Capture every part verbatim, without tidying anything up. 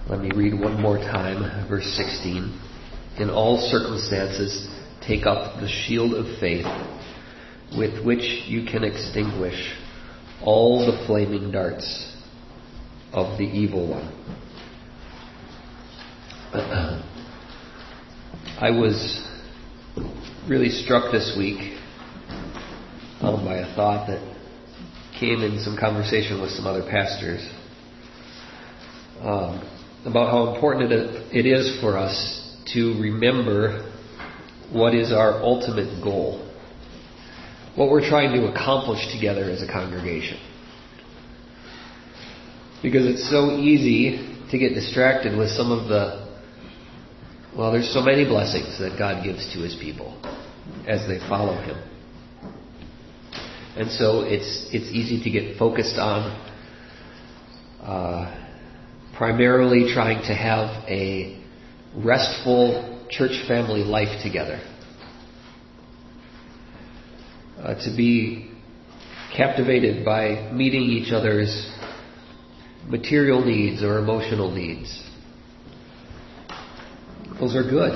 Let me read one more time, verse sixteen. In all circumstances, take up the shield of faith, with which you can extinguish all the flaming darts of the evil one. I was really struck this week um, by a thought that came in some conversation with some other pastors um, about how important it, it is for us to remember what is our ultimate goal, what we're trying to accomplish together as a congregation. Because it's so easy to get distracted with some of the, well, there's so many blessings that God gives to His people as they follow Him. And so it's it's easy to get focused on uh, primarily trying to have a restful church family life together. Uh, to be captivated by meeting each other's material needs or emotional needs. Those are good.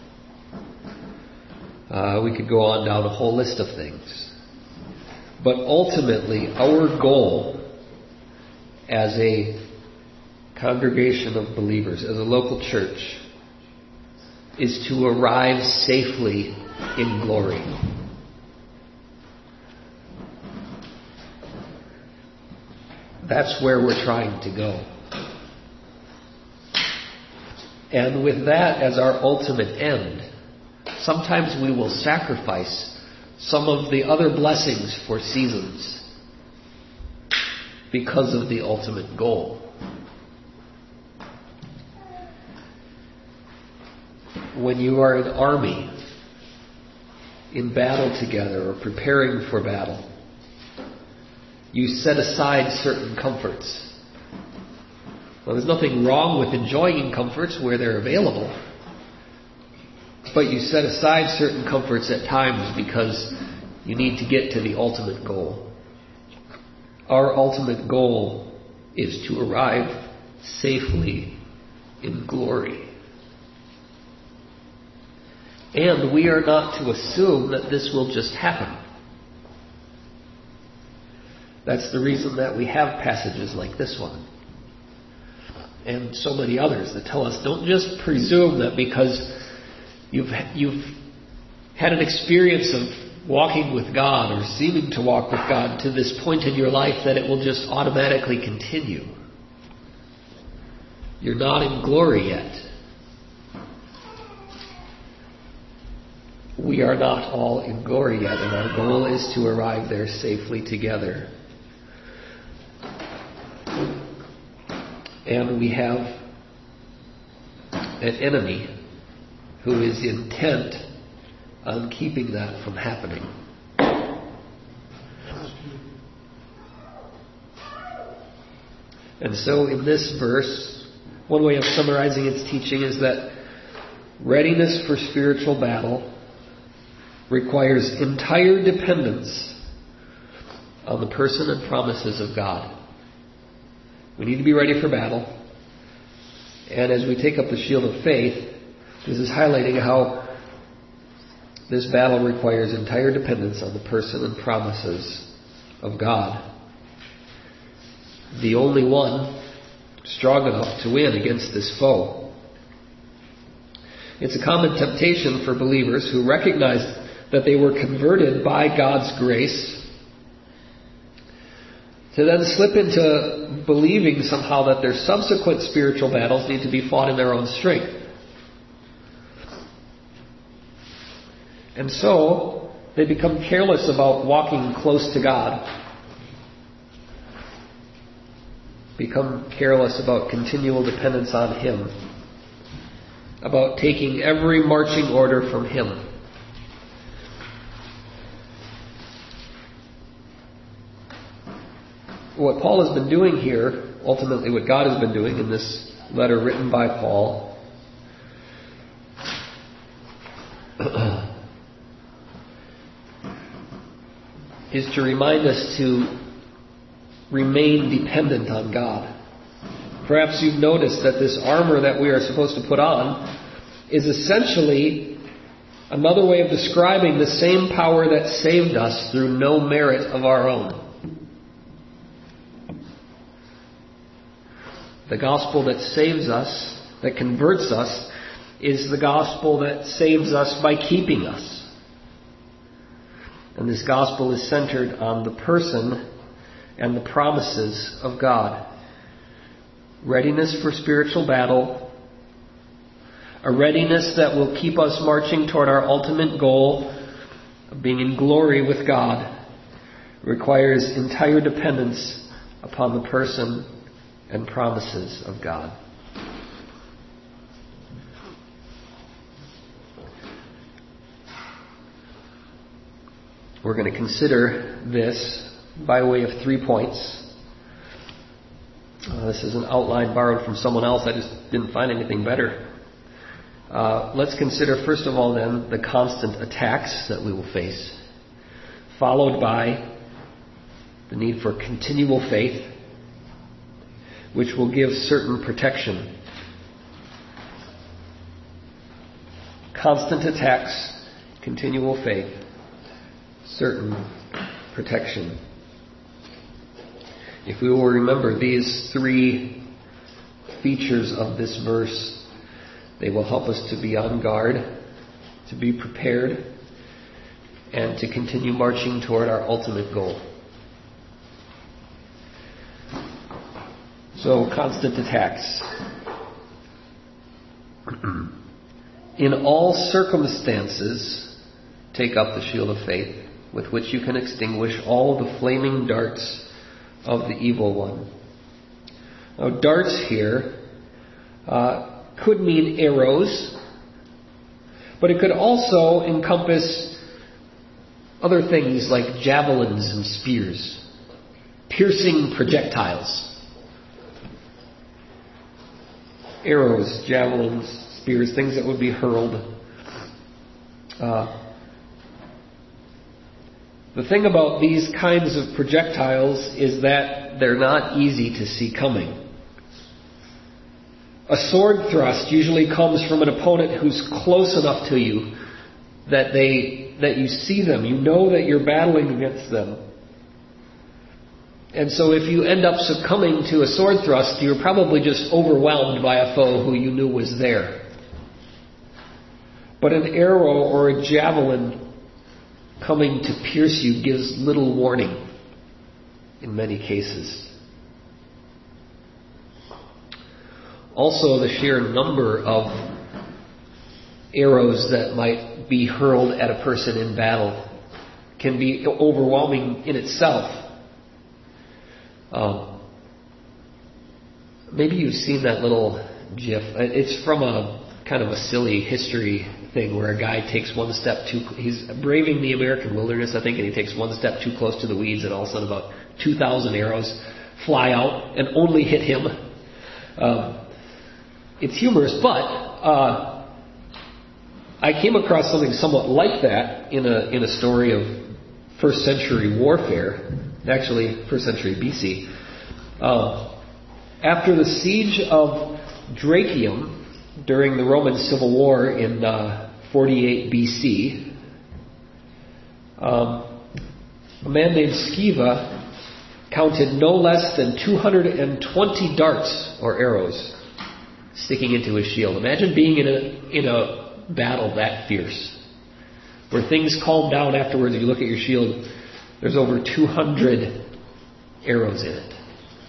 Uh, we could go on down a whole list of things. But ultimately, our goal as a congregation of believers, as a local church, is to arrive safely in glory. That's where we're trying to go. And with that as our ultimate end, sometimes we will sacrifice some of the other blessings for seasons because of the ultimate goal. When you are an army in battle together or preparing for battle, you set aside certain comforts. Well, there's nothing wrong with enjoying comforts where they're available. But you set aside certain comforts at times because you need to get to the ultimate goal. Our ultimate goal is to arrive safely in glory. And we are not to assume that this will just happen. That's the reason that we have passages like this one. And so many others that tell us, don't just presume that because you've you've had an experience of walking with God or seeming to walk with God to this point in your life that it will just automatically continue. You're not in glory yet. We are not all in glory yet, and our goal is to arrive there safely together. And we have an enemy who is intent on keeping that from happening. And so in this verse, one way of summarizing its teaching is that readiness for spiritual battle requires entire dependence on the person and promises of God. We need to be ready for battle. And as we take up the shield of faith, this is highlighting how this battle requires entire dependence on the person and promises of God. The only one strong enough to win against this foe. It's a common temptation for believers who recognize that they were converted by God's grace to then slip into believing somehow that their subsequent spiritual battles need to be fought in their own strength. And so, they become careless about walking close to God. Become careless about continual dependence on Him. About taking every marching order from Him. What Paul has been doing here, ultimately what God has been doing in this letter written by Paul, is to remind us to remain dependent on God. Perhaps you've noticed that this armor that we are supposed to put on is essentially another way of describing the same power that saved us through no merit of our own. The gospel that saves us, that converts us, is the gospel that saves us by keeping us. And this gospel is centered on the person and the promises of God. Readiness for spiritual battle, a readiness that will keep us marching toward our ultimate goal of being in glory with God, requires entire dependence upon the person and promises of God. We're going to consider this by way of three points. Uh, this is an outline borrowed from someone else. I just didn't find anything better. Uh, let's consider, first of all, then, the constant attacks that we will face, followed by the need for continual faith, which will give certain protection. Constant attacks, continual faith, certain protection. If we will remember these three features of this verse, they will help us to be on guard, to be prepared, and to continue marching toward our ultimate goal. So, constant attacks. In all circumstances, take up the shield of faith, with which you can extinguish all the flaming darts of the evil one. Now, darts here uh, could mean arrows, but it could also encompass other things like javelins and spears, piercing projectiles. Arrows, javelins, spears, things that would be hurled. Uh, the thing about these kinds of projectiles is that they're not easy to see coming. A sword thrust usually comes from an opponent who's close enough to you that they that you see them. You know that you're battling against them. And so if you end up succumbing to a sword thrust, you're probably just overwhelmed by a foe who you knew was there. But an arrow or a javelin coming to pierce you gives little warning in many cases. Also, the sheer number of arrows that might be hurled at a person in battle can be overwhelming in itself. Um, maybe you've seen that little GIF. It's from a kind of a silly history thing where a guy takes one step too... He's braving the American wilderness, I think, and he takes one step too close to the weeds, and all of a sudden about two thousand arrows fly out and only hit him. Um, it's humorous, but uh, I came across something somewhat like that in a in a story of first century warfare. Actually, first century B C. Uh, after the siege of Dyrrhachium during the Roman Civil War in uh, forty-eight B C, um, a man named Sceva counted no less than two hundred twenty darts or arrows sticking into his shield. Imagine being in a in a battle that fierce, where things calm down afterwards. If you look at your shield, there's over two hundred arrows in it.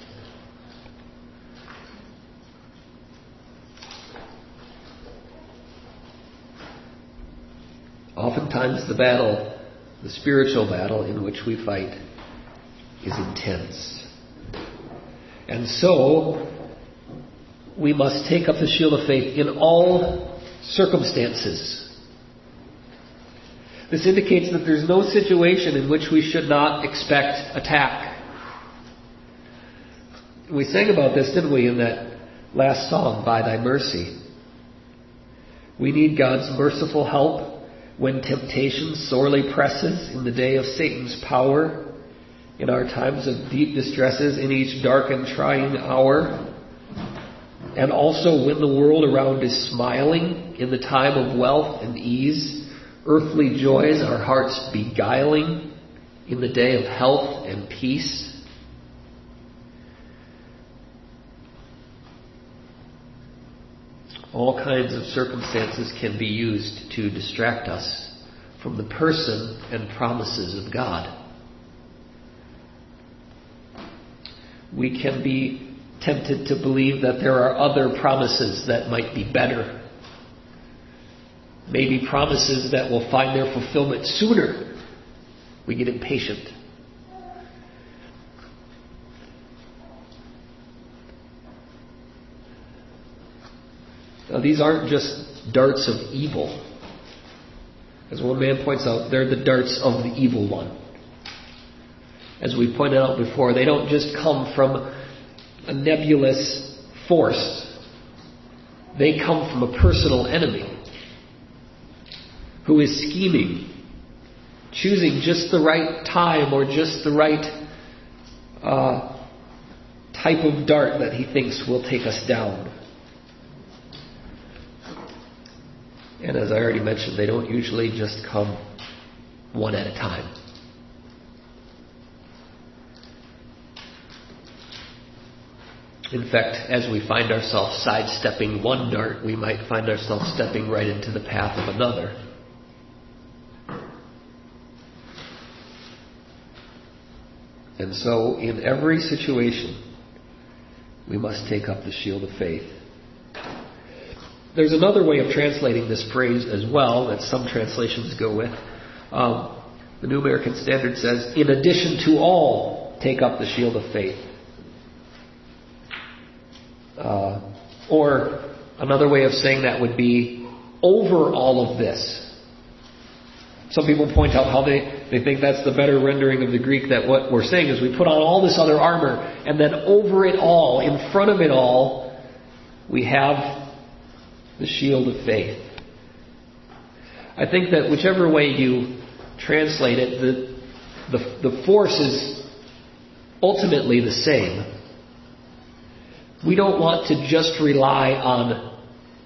Oftentimes the battle, the spiritual battle in which we fight, is intense. And so, we must take up the shield of faith in all circumstances. This indicates that there's no situation in which we should not expect attack. We sang about this, didn't we, in that last song, By Thy Mercy. We need God's merciful help when temptation sorely presses in the day of Satan's power, in our times of deep distresses, in each dark and trying hour. and also when the world around is smiling in the time of wealth and ease, earthly joys our hearts beguiling in the day of health and peace. All kinds of circumstances can be used to distract us from the person and promises of God. We can be tempted to believe that there are other promises that might be better. Maybe promises that will find their fulfillment sooner. We get impatient. Now, these aren't just darts of evil. As one man points out, they're the darts of the evil one. As we pointed out before, they don't just come from a nebulous force. They come from a personal enemy who is scheming, choosing just the right time or just the right uh, type of dart that he thinks will take us down. And as I already mentioned, they don't usually just come one at a time. In fact, as we find ourselves sidestepping one dart, we might find ourselves stepping right into the path of another. And so, in every situation, we must take up the shield of faith. There's another way of translating this phrase as well that some translations go with. Um, the New American Standard says, in addition to all, take up the shield of faith. Uh, or another way of saying that would be, over all of this. Some people point out how they, they think that's the better rendering of the Greek, that what we're saying is we put on all this other armor, and then over it all, in front of it all, we have the shield of faith. I think that whichever way you translate it, the, the, the force is ultimately the same. We don't want to just rely on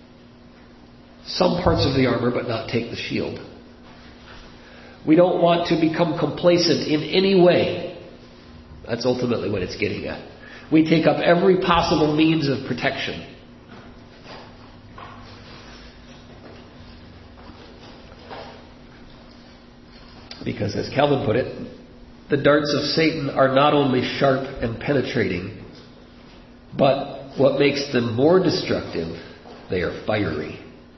some parts of the armor but not take the shield. We don't want to become complacent in any way. That's ultimately what it's getting at. We take up every possible means of protection. Because, as Calvin put it, the darts of Satan are not only sharp and penetrating, but what makes them more destructive, they are fiery.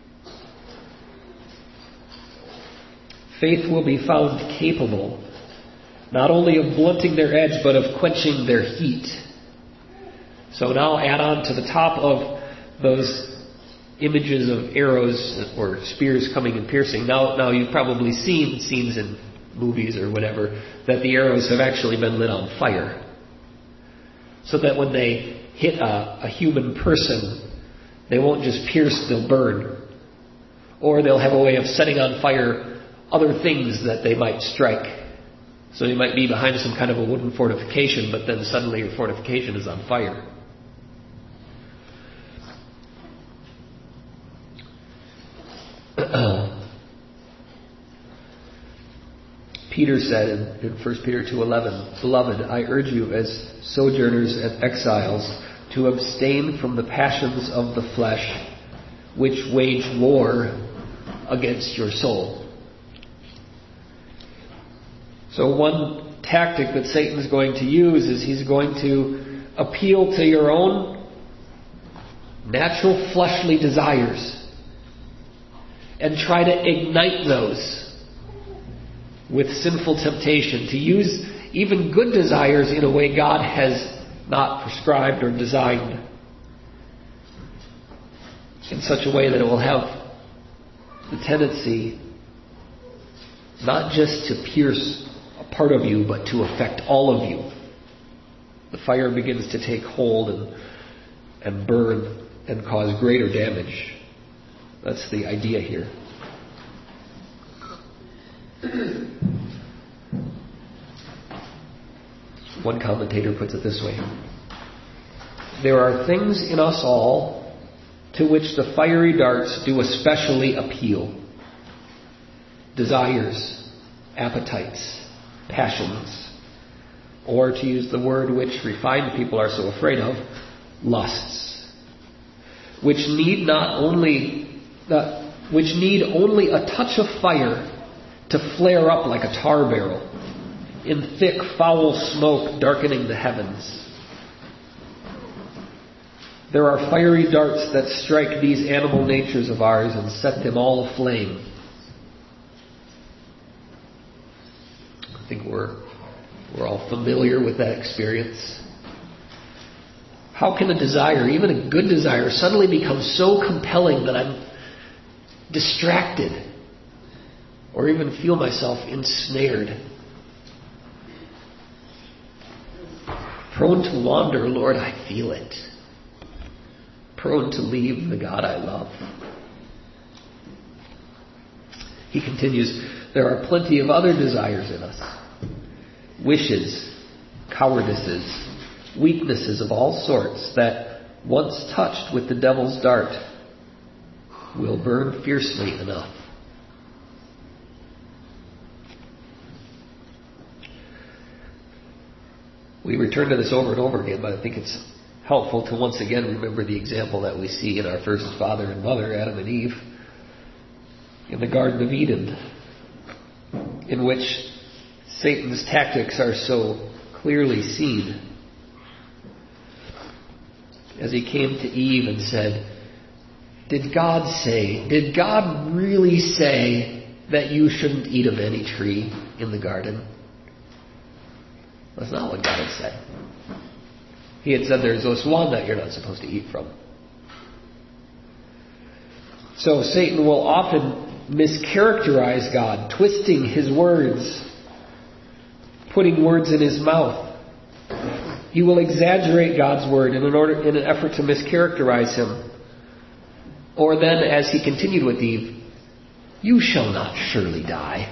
Faith will be found capable not only of blunting their edge, but of quenching their heat. So now add on to the top of those images of arrows or spears coming and piercing. Now, now you've probably seen scenes in movies or whatever that the arrows have actually been lit on fire. So that when they hit a, a human person, they won't just pierce, they'll burn. Or they'll have a way of setting on fire other things that they might strike. So you might be behind some kind of a wooden fortification, but then suddenly your fortification is on fire. Peter said in, in First Peter two eleven, Beloved, I urge you as sojourners and exiles to abstain from the passions of the flesh, which wage war against your soul. So one tactic that Satan's going to use is he's going to appeal to your own natural fleshly desires and try to ignite those with sinful temptation, to use even good desires in a way God has not prescribed or designed, in such a way that it will have the tendency not just to pierce a part of you, but to affect all of you. The fire begins to take hold and, and burn and cause greater damage. That's the idea here. One commentator puts it this way: there are things in us all to which the fiery darts do especially appeal. Desires, appetites, passions, or to use the word which refined people are so afraid of, lusts, which need not only uh, which need only a touch of fire to flare up like a tar barrel, in thick, foul smoke darkening the heavens. There are fiery darts that strike these animal natures of ours and set them all aflame. I think we're we're all familiar with that experience. How can a desire, even a good desire, suddenly become so compelling that I'm distracted or even feel myself ensnared? Prone to wander, Lord, I feel it. Prone to leave the God I love. He continues, there are plenty of other desires in us. Wishes, cowardices, weaknesses of all sorts that, once touched with the devil's dart, will burn fiercely enough. We return to this over and over again, but I think it's helpful to once again remember the example that we see in our first father and mother, Adam and Eve, in the Garden of Eden, in which Satan's tactics are so clearly seen. As he came to Eve and said, Did God say, did God really say that you shouldn't eat of any tree in the garden? That's not what God had said. He had said there's this one that you're not supposed to eat from. So Satan will often mischaracterize God, twisting his words, putting words in his mouth. He will exaggerate God's word in an order, in an effort to mischaracterize him. Or then, as he continued with Eve, you shall not surely die.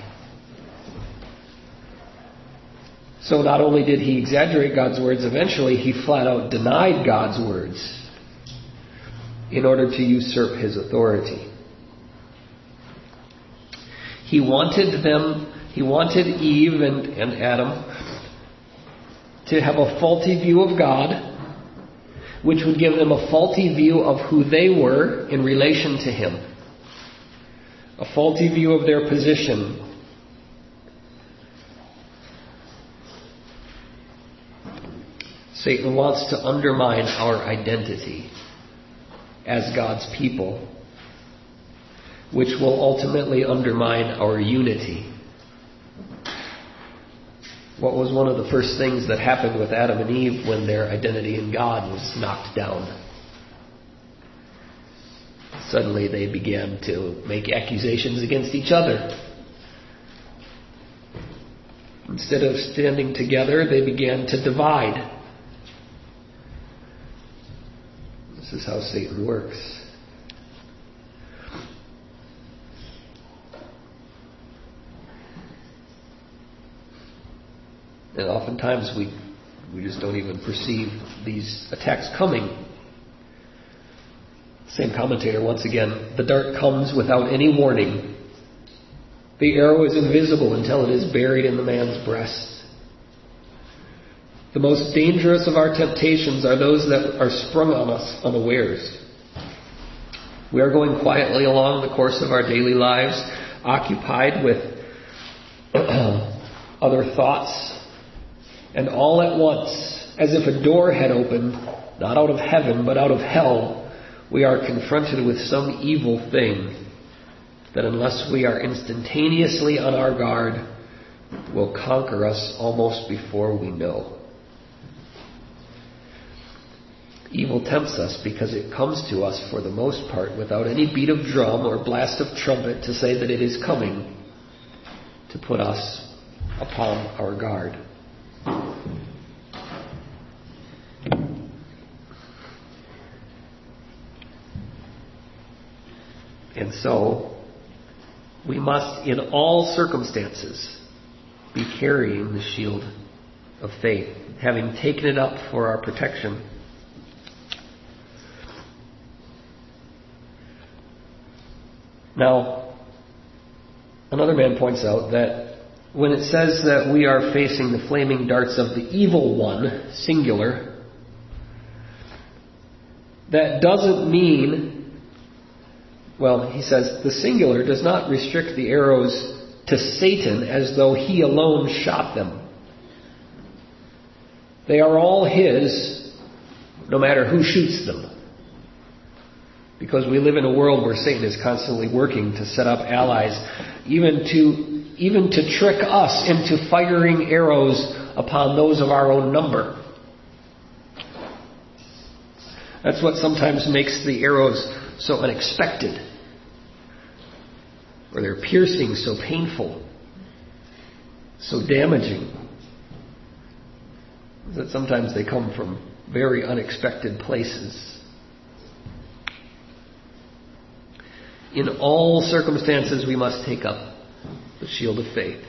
So not only did he exaggerate God's words, eventually he flat out denied God's words in order to usurp his authority. He wanted them, he wanted Eve and, and Adam to have a faulty view of God, which would give them a faulty view of who they were in relation to him. A faulty view of their position. Satan wants to undermine our identity as God's people, which will ultimately undermine our unity. What was one of the first things that happened with Adam and Eve when their identity in God was knocked down? Suddenly they began to make accusations against each other. Instead of standing together, they began to divide. This is how Satan works. And oftentimes we we just don't even perceive these attacks coming. Same commentator once again, the dart comes without any warning. The arrow is invisible until it is buried in the man's breast. The most dangerous of our temptations are those that are sprung on us unawares. We are going quietly along the course of our daily lives, occupied with other thoughts, and all at once, as if a door had opened, not out of heaven, but out of hell, we are confronted with some evil thing that, unless we are instantaneously on our guard, will conquer us almost before we know. Evil tempts us because it comes to us, for the most part, without any beat of drum or blast of trumpet to say that it is coming to put us upon our guard. And so, we must, in all circumstances, be carrying the shield of faith, having taken it up for our protection. Now, another man points out that when it says that we are facing the flaming darts of the evil one, singular, that doesn't mean, well, he says the singular does not restrict the arrows to Satan as though he alone shot them. They are all his, no matter who shoots them. Because we live in a world where Satan is constantly working to set up allies, even to even to trick us into firing arrows upon those of our own number. That's what sometimes makes the arrows so unexpected, or they're piercing, so painful, so damaging, that sometimes they come from very unexpected places. In all circumstances, we must take up the shield of faith.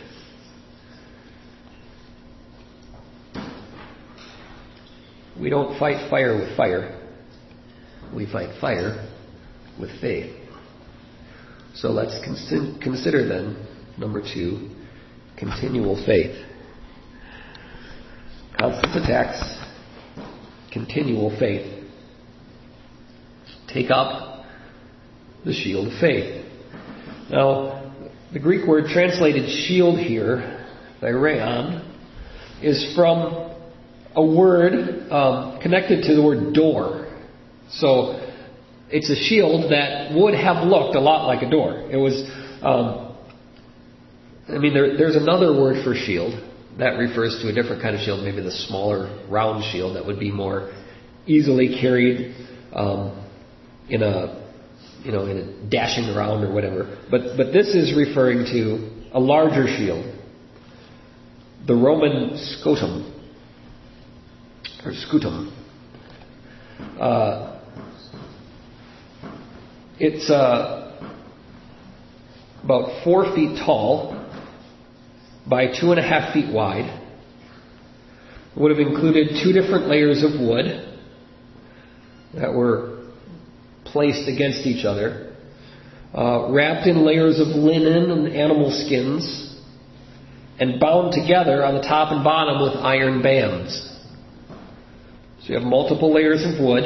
We don't fight fire with fire. We fight fire with faith. So let's con- consider then, number two, continual faith. Constant attacks, continual faith. Take up the shield of faith. Now, the Greek word translated shield here, thyreon, is from a word um, connected to the word door. So it's a shield that would have looked a lot like a door. It was, um, I mean, there, there's another word for shield that refers to a different kind of shield, maybe the smaller round shield that would be more easily carried um, in a you know, in a dashing around or whatever. But but this is referring to a larger shield, the Roman scutum, or scutum. Uh, it's uh, about four feet tall by two and a half feet wide. It would have included two different layers of wood that were placed against each other, uh, wrapped in layers of linen and animal skins, and bound together on the top and bottom with iron bands. So you have multiple layers of wood,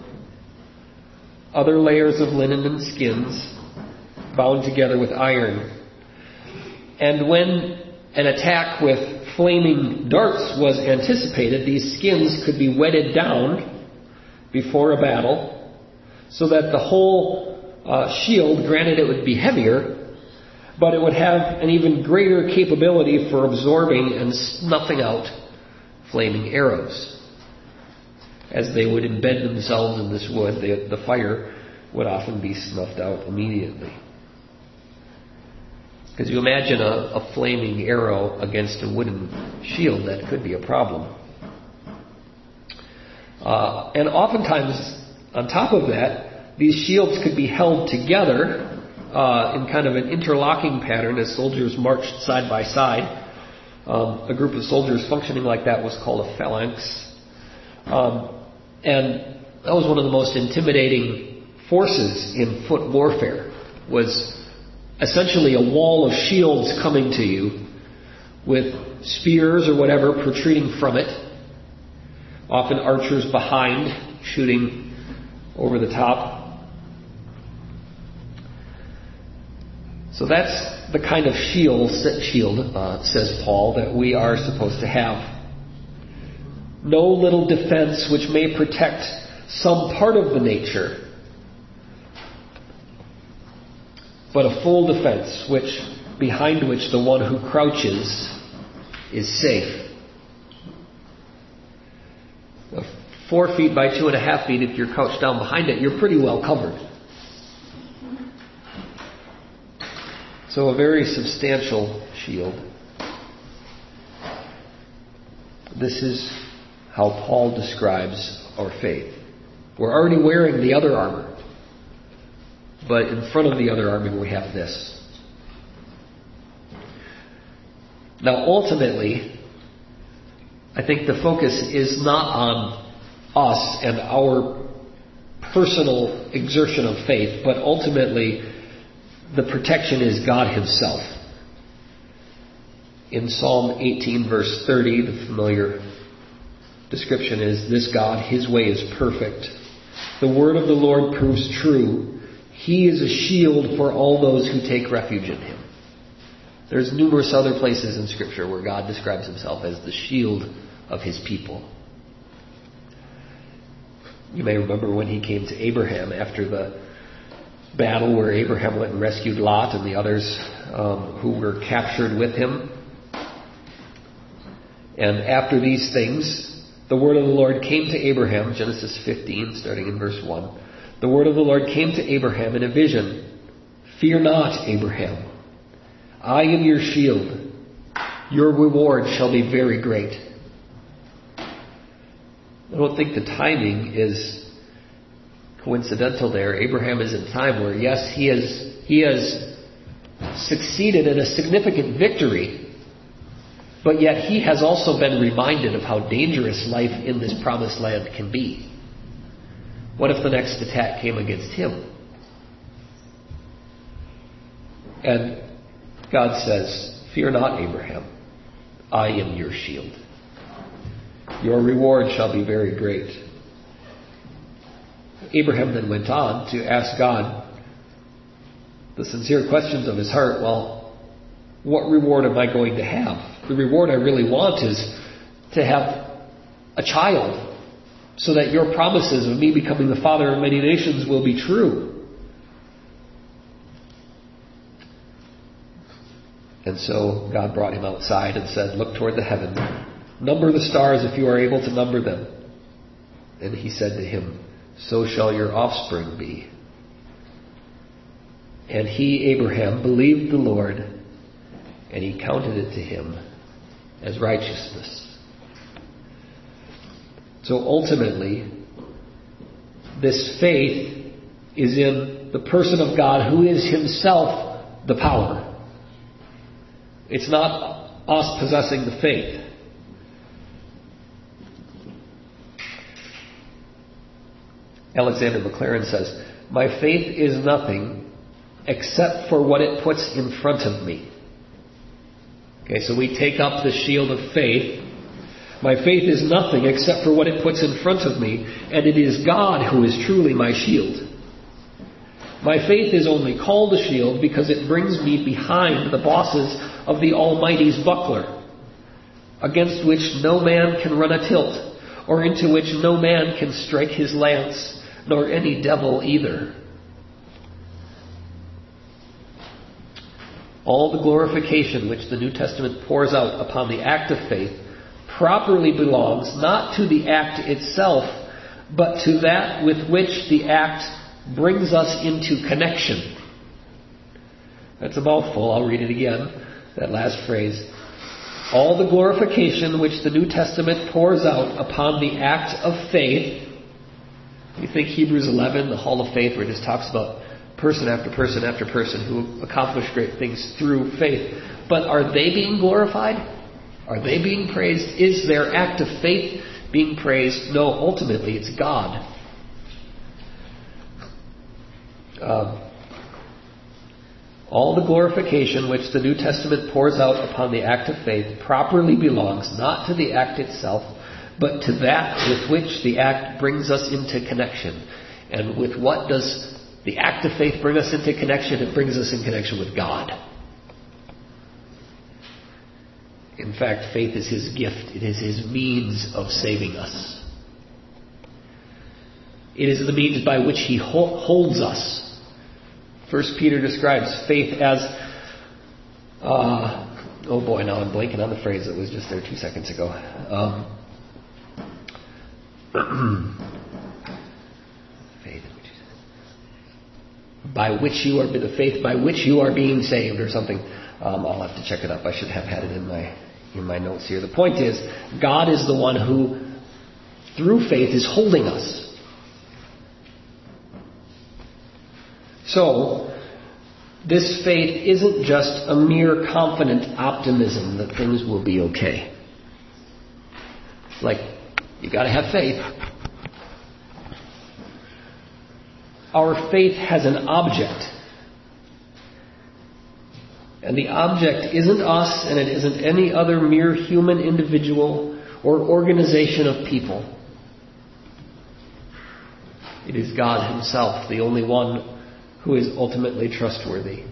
other layers of linen and skins, bound together with iron. And when an attack with flaming darts was anticipated, these skins could be wetted down before a battle, so that the whole uh, shield, granted it would be heavier, but it would have an even greater capability for absorbing and snuffing out flaming arrows. As they would embed themselves in this wood, the, the fire would often be snuffed out immediately. Because you imagine a, a flaming arrow against a wooden shield, that could be a problem. Uh, and oftentimes, on top of that, these shields could be held together uh, in kind of an interlocking pattern as soldiers marched side by side. Um, a group of soldiers functioning like that was called a phalanx. Um, and that was one of the most intimidating forces in foot warfare, was essentially a wall of shields coming to you with spears or whatever protruding from it. Often archers behind, shooting over the top. So that's the kind of shield, shield uh, says Paul, that we are supposed to have. No little defense which may protect some part of the nature, but a full defense which behind which the one who crouches is safe. Four feet by two and a half feet, if you're crouched down behind it, you're pretty well covered. So a very substantial shield. This is how Paul describes our faith. We're already wearing the other armor, but in front of the other armor we have this. Now ultimately, I think the focus is not on us and our personal exertion of faith, but ultimately the protection is God himself. In Psalm eighteen, verse thirty, the familiar description is, this God, his way is perfect. The word of the Lord proves true. He is a shield for all those who take refuge in him. There's numerous other places in Scripture where God describes himself as the shield of his people. You may remember when he came to Abraham after the battle where Abraham went and rescued Lot and the others um, who were captured with him. And after these things, the word of the Lord came to Abraham, Genesis fifteen, starting in verse one. The word of the Lord came to Abraham in a vision. Fear not, Abraham. I am your shield. Your reward shall be very great. I don't think the timing is coincidental there. Abraham is in time where, yes, he has, he has succeeded in a significant victory. But yet he has also been reminded of how dangerous life in this promised land can be. What if the next attack came against him? And God says, fear not, Abraham. I am your shield. Your reward shall be very great. Abraham then went on to ask God the sincere questions of his heart. Well, what reward am I going to have? The reward I really want is to have a child, so that your promises of me becoming the father of many nations will be true. And so God brought him outside and said, look toward the heaven. Number the stars if you are able to number them. And he said to him, so shall your offspring be. And he, Abraham, believed the Lord, and he counted it to him as righteousness. So ultimately, this faith is in the person of God who is himself the power. It's not us possessing the faith. Alexander Maclaren says, my faith is nothing except for what it puts in front of me. Okay, so we take up the shield of faith. My faith is nothing except for what it puts in front of me, and it is God who is truly my shield. My faith is only called a shield because it brings me behind the bosses of the Almighty's buckler, against which no man can run a tilt, or into which no man can strike his lance, nor any devil either. All the glorification which the New Testament pours out upon the act of faith properly belongs not to the act itself, but to that with which the act brings us into connection. That's a mouthful. I'll read it again, that last phrase. All the glorification which the New Testament pours out upon the act of faith. You think Hebrews eleven, the Hall of Faith, where it just talks about person after person after person who accomplished great things through faith. But are they being glorified? Are they being praised? Is their act of faith being praised? No, ultimately it's God. Um, all the glorification which the New Testament pours out upon the act of faith properly belongs not to the act itself, but to that with which the act brings us into connection. And with what does the act of faith bring us into connection? It brings us in connection with God. In fact, faith is his gift. It is his means of saving us. It is the means by which he holds us. First Peter describes faith as, uh, oh boy, now I'm blanking on the phrase that was just there two seconds ago. Um, faith, by which you are the faith by which you are being saved, or something. Um, I'll have to check it up. I should have had it in my in my notes here. The point is, God is the one who, through faith, is holding us. So, this faith isn't just a mere confident optimism that things will be okay. Like, you got to have faith. Our faith has an object. And the object isn't us, and it isn't any other mere human individual or organization of people. It is God Himself, the only one who is ultimately trustworthy.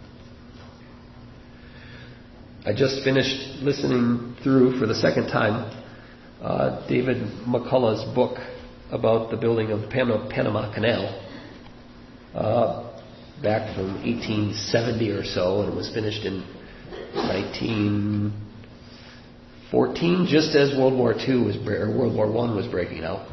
I just finished listening through for the second time uh, David McCullough's book about the building of the Pan- Panama Canal uh, back from eighteen seventy or so, and it was finished in nineteen fourteen, just as World War Two was or World War One was breaking out.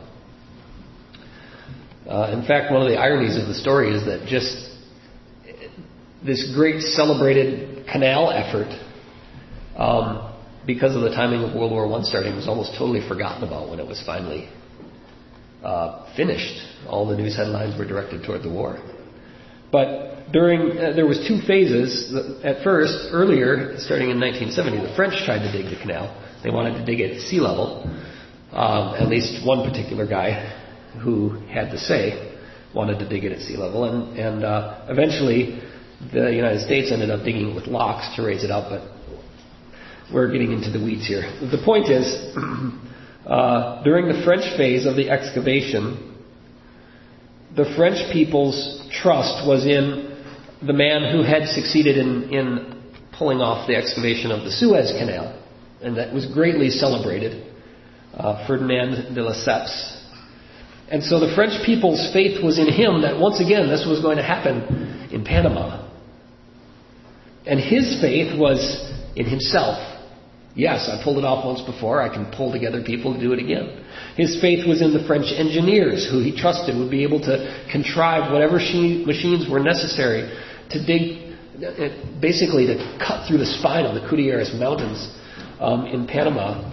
Uh, in fact, one of the ironies of the story is that just this great celebrated canal effort, um, because of the timing of World War One starting, was almost totally forgotten about when it was finally uh, finished. All the news headlines were directed toward the war. But during uh, there was two phases. At first, earlier, starting in nineteen seventy, the French tried to dig the canal. They wanted to dig it at sea level. Um, at least one particular guy who had the say wanted to dig it at sea level, and, and uh, eventually the United States ended up digging it with locks to raise it up, but we're getting into the weeds here. The point is, uh, during the French phase of the excavation, the French people's trust was in the man who had succeeded in, in pulling off the excavation of the Suez Canal, and that was greatly celebrated, uh, Ferdinand de Lesseps. And so the French people's faith was in him that once again this was going to happen in Panama. And his faith was in himself. Yes, I pulled it off once before. I can pull together people to do it again. His faith was in the French engineers who he trusted would be able to contrive whatever machines were necessary to dig, basically to cut through the spine of the Cordilleras Mountains um, in Panama.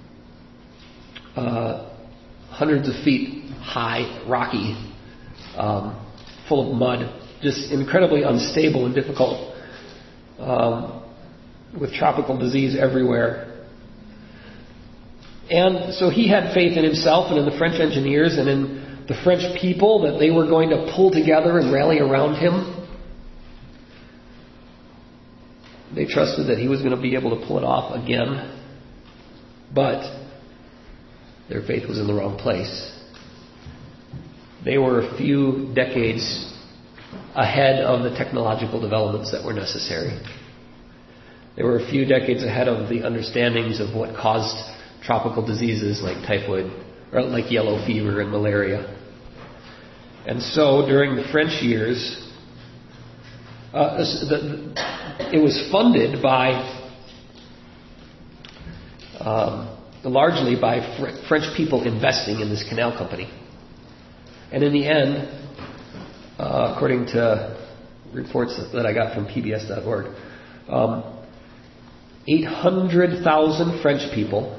Uh, hundreds of feet high, rocky, um, full of mud, just incredibly unstable and difficult, um, with tropical disease everywhere. And so he had faith in himself and in the French engineers and in the French people that they were going to pull together and rally around him. They trusted that he was going to be able to pull it off again. But their faith was in the wrong place. They were a few decades ahead of the technological developments that were necessary. They were a few decades ahead of the understandings of what caused tropical diseases like typhoid, or like yellow fever and malaria. And so during the French years, uh, the, it was funded by, um, largely by Fr- French people investing in this canal company. And in the end, uh, according to reports that I got from P B S dot org, um, eight hundred thousand French people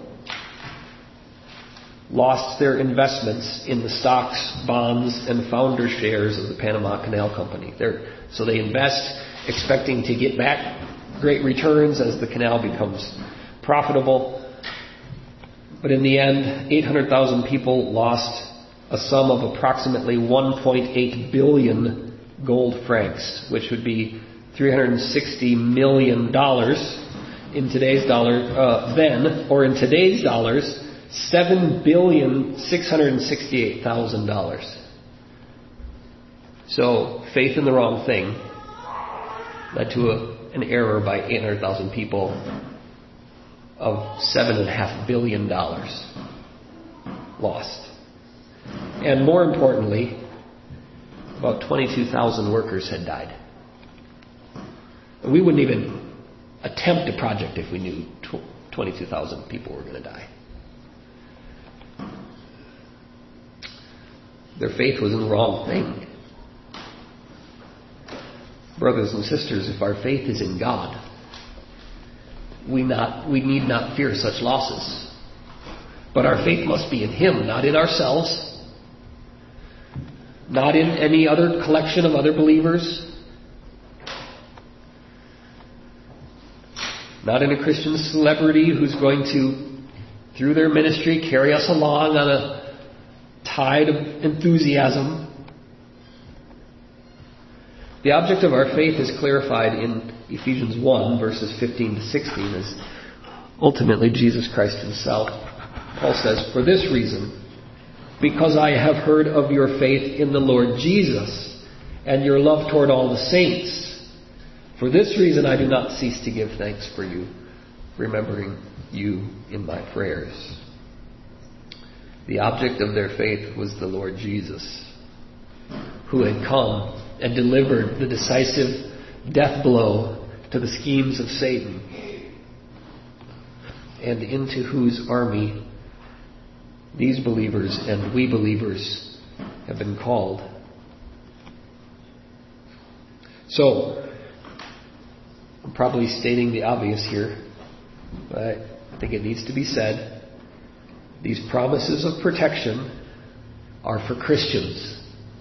lost their investments in the stocks, bonds, and founder shares of the Panama Canal Company. They're, so they invest expecting to get back great returns as the canal becomes profitable. But in the end, eight hundred thousand people lost a sum of approximately one point eight billion gold francs, which would be three hundred sixty million dollars in today's dollar uh, then, or in today's dollars, seven billion six hundred sixty-eight thousand dollars. So faith in the wrong thing led to a, an error by eight hundred thousand people of seven and a half billion dollars lost. And more importantly, about twenty-two thousand workers had died. We wouldn't even attempt a project if we knew twenty-two thousand people were going to die. Their faith was in the wrong thing. Brothers and sisters, if our faith is in God, we not we need not fear such losses. But our faith must be in Him, not in ourselves, not in any other collection of other believers, not in a Christian celebrity who's going to, through their ministry, carry us along on a tide of enthusiasm. The object of our faith is clarified in Ephesians one, verses fifteen to sixteen, as ultimately Jesus Christ himself. Paul says, "For this reason, because I have heard of your faith in the Lord Jesus and your love toward all the saints, for this reason I do not cease to give thanks for you, remembering you in my prayers." The object of their faith was the Lord Jesus, who had come and delivered the decisive death blow to the schemes of Satan, and into whose army these believers and we believers have been called. So, I'm probably stating the obvious here, but I think it needs to be said. These promises of protection are for Christians.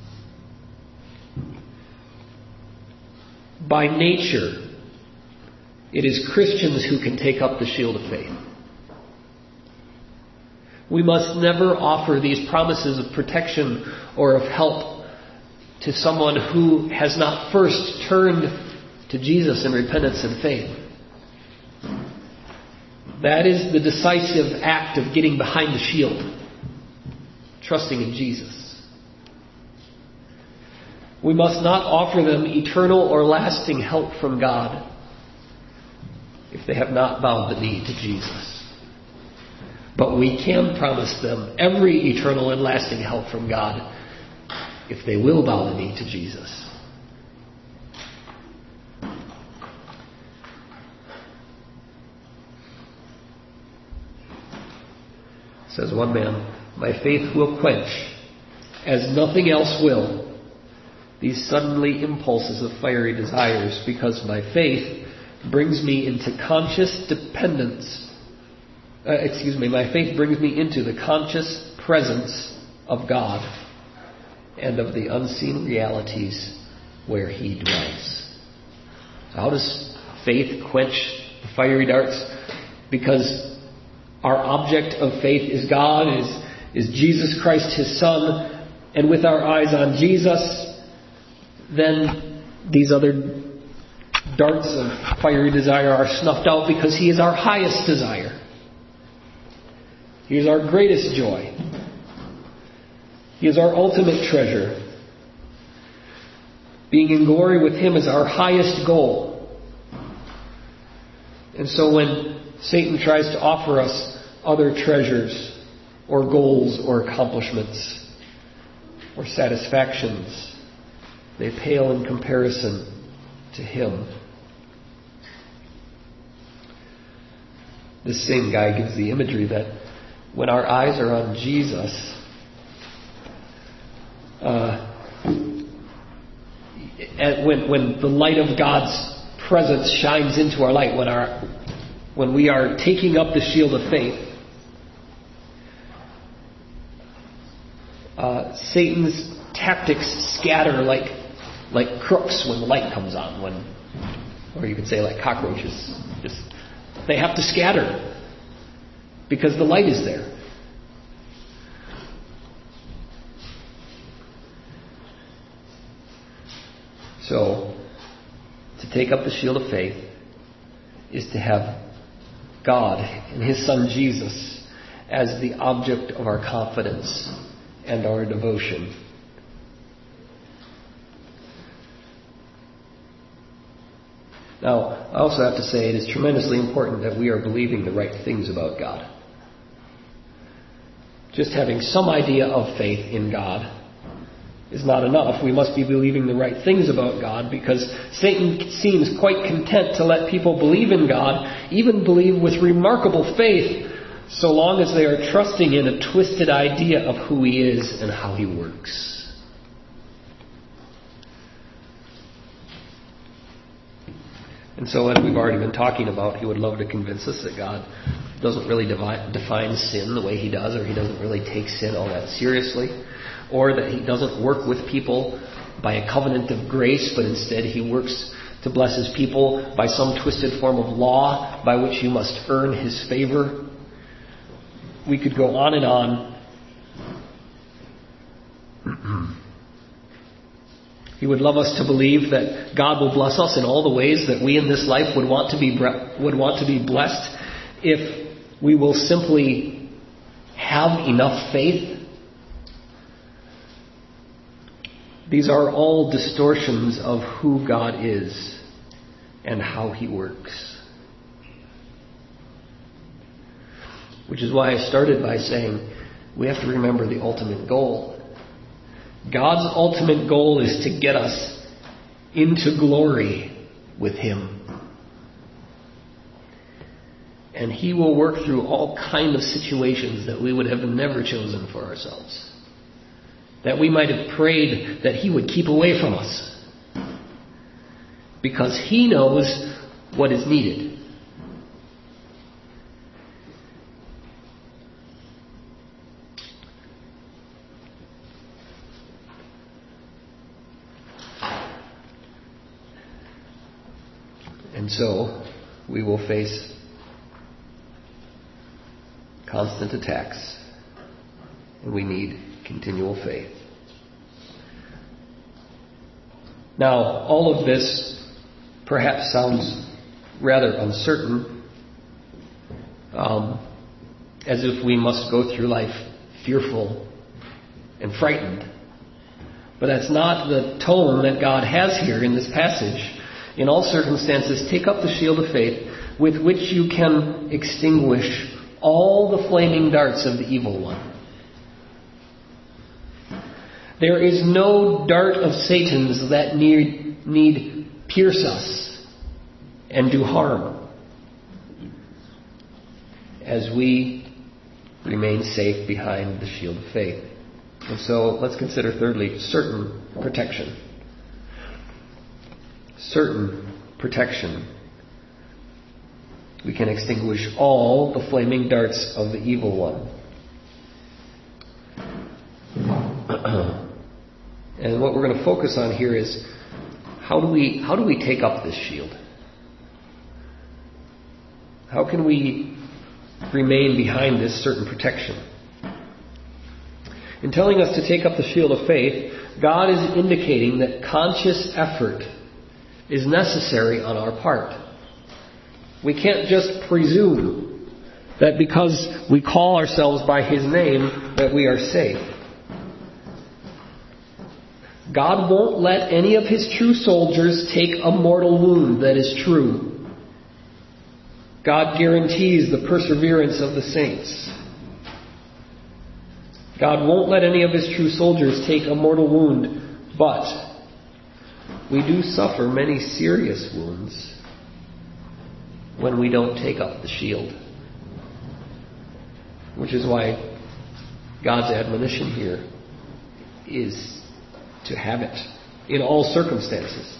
By nature, it is Christians who can take up the shield of faith. We must never offer these promises of protection or of help to someone who has not first turned to Jesus in repentance and faith. That is the decisive act of getting behind the shield, trusting in Jesus. We must not offer them eternal or lasting help from God if they have not bowed the knee to Jesus. But we can promise them every eternal and lasting help from God if they will bow the knee to Jesus. Says one man, "My faith will quench, as nothing else will, these suddenly impulses of fiery desires, because my faith brings me into conscious dependence. Uh, excuse me, my faith brings me into the conscious presence of God and of the unseen realities where He dwells." So how does faith quench the fiery darts? Because our object of faith is God, is, is Jesus Christ, His Son, and with our eyes on Jesus, then these other darts of fiery desire are snuffed out because He is our highest desire. He is our greatest joy. He is our ultimate treasure. Being in glory with Him is our highest goal. And so when Satan tries to offer us other treasures or goals or accomplishments or satisfactions, they pale in comparison to Him. This same guy gives the imagery that when our eyes are on Jesus, uh, when when the light of God's presence shines into our light, when our when we are taking up the shield of faith, uh, Satan's tactics scatter like like crooks when the light comes on, when, or you could say like cockroaches. Just they have to scatter because the light is there. So, to take up the shield of faith is to have God and His Son Jesus as the object of our confidence and our devotion. Now, I also have to say it is tremendously important that we are believing the right things about God. Just having some idea of faith in God is not enough. We must be believing the right things about God, because Satan seems quite content to let people believe in God, even believe with remarkable faith, so long as they are trusting in a twisted idea of who He is and how He works. And so, as we've already been talking about, he would love to convince us that God doesn't really devi- define sin the way He does, or He doesn't really take sin all that seriously, or that He doesn't work with people by a covenant of grace, but instead He works to bless His people by some twisted form of law by which you must earn His favor. We could go on and on. He would love us to believe that God will bless us in all the ways that we in this life would want to be would want to be blessed if we will simply have enough faith. These are all distortions of who God is and how He works. Which is why I started by saying we have to remember the ultimate goal. God's ultimate goal is to get us into glory with Him. And He will work through all kinds of situations that we would have never chosen for ourselves. That we might have prayed that He would keep away from us. Because He knows what is needed. And so, we will face constant attacks. And we need continual faith. Now, all of this perhaps sounds rather uncertain, um, as if we must go through life fearful and frightened. But that's not the tone that God has here in this passage. In all circumstances, take up the shield of faith with which you can extinguish all the flaming darts of the evil one. There is no dart of Satan's that need, need pierce us and do harm as we remain safe behind the shield of faith. And so let's consider thirdly, certain protection. Certain protection. We can extinguish all the flaming darts of the evil one. And what we're going to focus on here is how do we how do we take up this shield? How can we remain behind this certain protection? In telling us to take up the shield of faith, God is indicating that conscious effort is necessary on our part. We can't just presume that because we call ourselves by His name that we are safe. God won't let any of His true soldiers take a mortal wound that is true. God guarantees the perseverance of the saints. God won't let any of His true soldiers take a mortal wound, but we do suffer many serious wounds when we don't take up the shield. Which is why God's admonition here is to have it in all circumstances.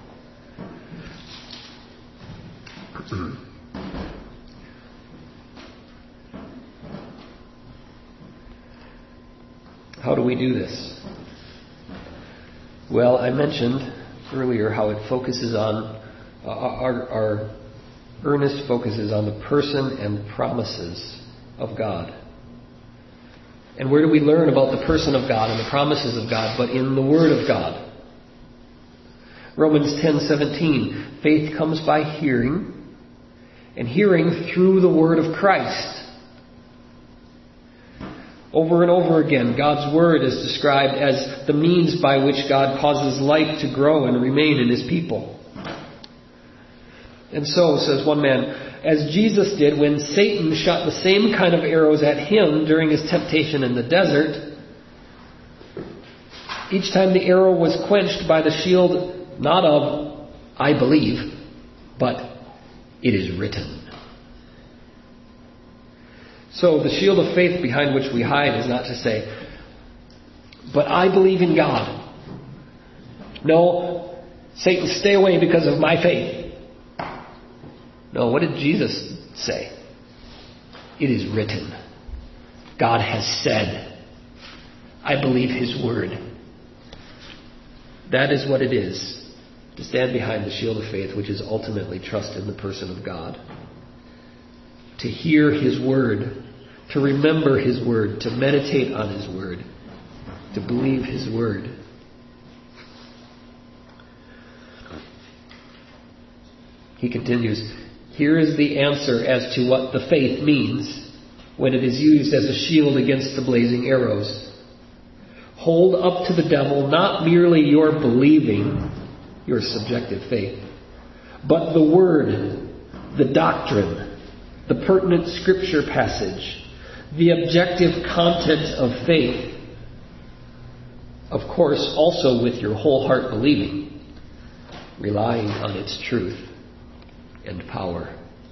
How do we do this? Well, I mentioned earlier how it focuses on, uh, our, our earnest focuses on the person and promises of God. And where do we learn about the person of God and the promises of God but in the Word of God? Romans ten seventeen, faith comes by hearing, and hearing through the Word of Christ. Over and over again, God's Word is described as the means by which God causes life to grow and remain in His people. And so, says one man, as Jesus did when Satan shot the same kind of arrows at Him during His temptation in the desert, each time the arrow was quenched by the shield, not of, I believe, but it is written. So the shield of faith behind which we hide is not to say, but I believe in God. No, Satan, stay away because of my faith. No, what did Jesus say? It is written. God has said. I believe His word. That is what it is to stand behind the shield of faith, which is ultimately trust in the person of God. To hear His word, to remember His word, to meditate on His word, to believe His word. He continues, here is the answer as to what the faith means when it is used as a shield against the blazing arrows. Hold up to the devil not merely your believing, your subjective faith, but the word, the doctrine, the pertinent scripture passage, the objective content of faith. Of course, also with your whole heart believing, relying on its truth and power.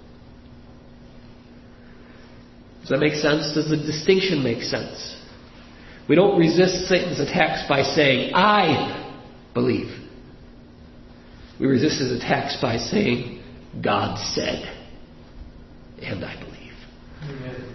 Does that make sense? Does the distinction make sense? We don't resist Satan's attacks by saying, I believe. We resist his attacks by saying, God said, and I believe. Amen.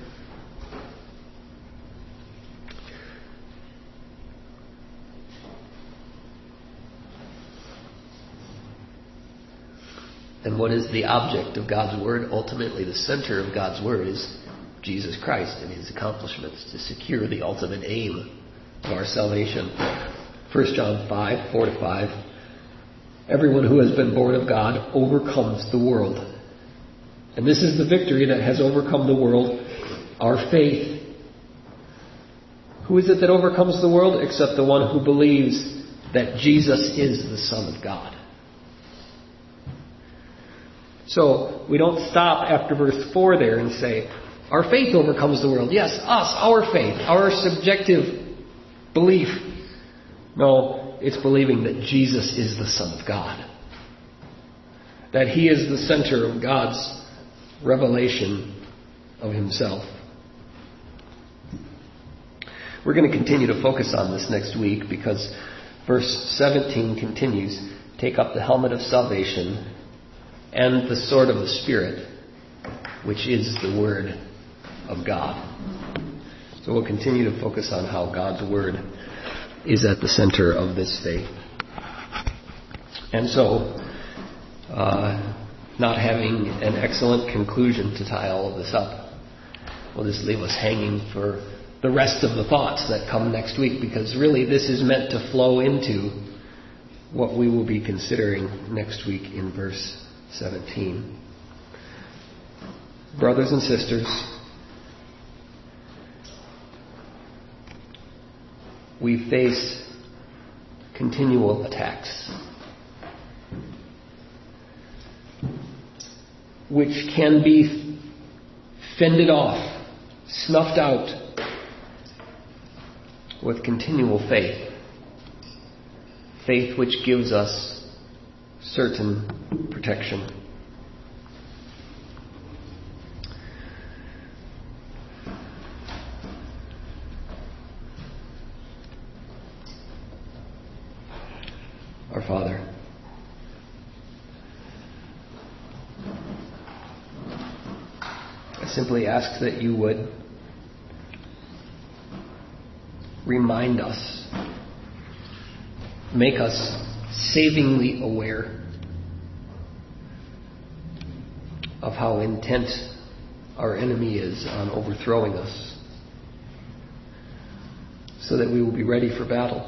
And what is the object of God's Word? Ultimately, the center of God's Word is Jesus Christ and His accomplishments to secure the ultimate aim of our salvation. First John five, four to five. Everyone who has been born of God overcomes the world. And this is the victory that has overcome the world, our faith. Who is it that overcomes the world? Except the one who believes that Jesus is the Son of God. So we don't stop after verse four there and say, our faith overcomes the world. Yes, us, our faith, our subjective belief. No, it's believing that Jesus is the Son of God. That He is the center of God's revelation of Himself. We're going to continue to focus on this next week because verse seventeen continues, take up the helmet of salvation and the sword of the Spirit, which is the Word of God. So we'll continue to focus on how God's Word is at the center of this faith. And so, uh, not having an excellent conclusion to tie all of this up, we'll just leave us hanging for the rest of the thoughts that come next week, because really this is meant to flow into what we will be considering next week in verse seventeen. Brothers and sisters, we face continual attacks, which can be fended off, snuffed out with continual faith. Faith which gives us certain protection. Our Father, I simply ask that you would remind us, make us savingly aware of how intent our enemy is on overthrowing us, so that we will be ready for battle.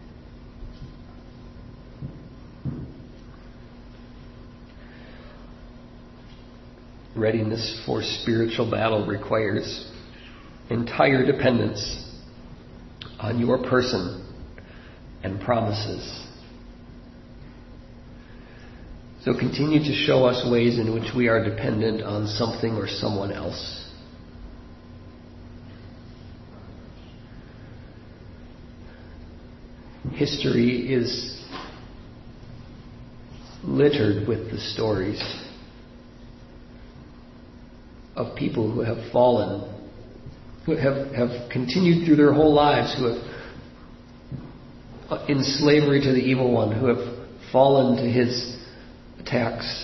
Readiness for spiritual battle requires entire dependence on your person and promises. So continue to show us ways in which we are dependent on something or someone else. History is littered with the stories of people who have fallen, who have, have continued through their whole lives, who have in slavery to the evil one, who have fallen to his attacks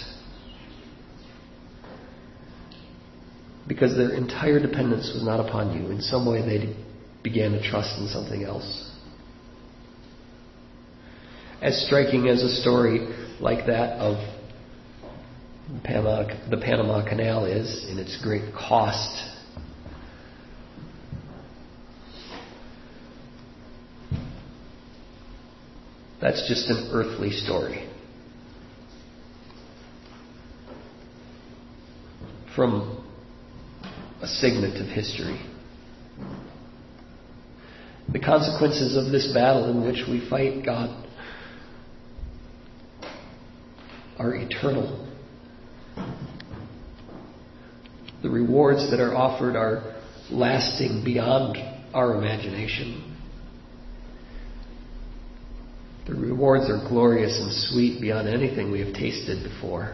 because their entire dependence was not upon you. In some way they began to trust in something else. As striking as a story like that of Panama, the Panama Canal is, in its great cost, that's just an earthly story. from a segment of history. The consequences of this battle in which we fight God are eternal. The rewards that are offered are lasting beyond our imagination. The rewards are glorious and sweet beyond anything we have tasted before.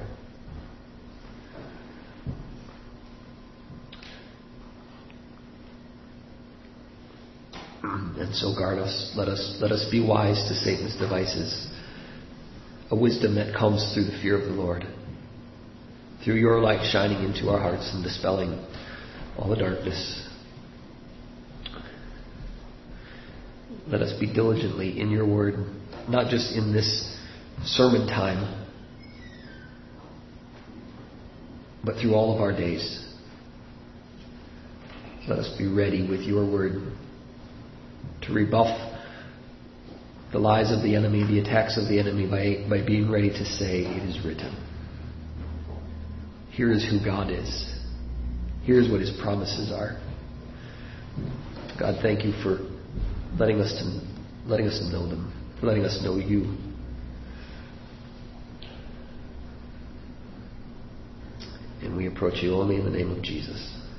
And so guard us. Let us let us be wise to Satan's devices. A wisdom that comes through the fear of the Lord. Through your light shining into our hearts and dispelling all the darkness. Let us be diligently in your word, not just in this sermon time, but through all of our days. Let us be ready with your word to rebuff the lies of the enemy, the attacks of the enemy, by, by being ready to say, it is written. Here is who God is. Here is what his promises are. God, thank you for letting us to letting us know them, for letting us know you. And we approach you only in the name of Jesus.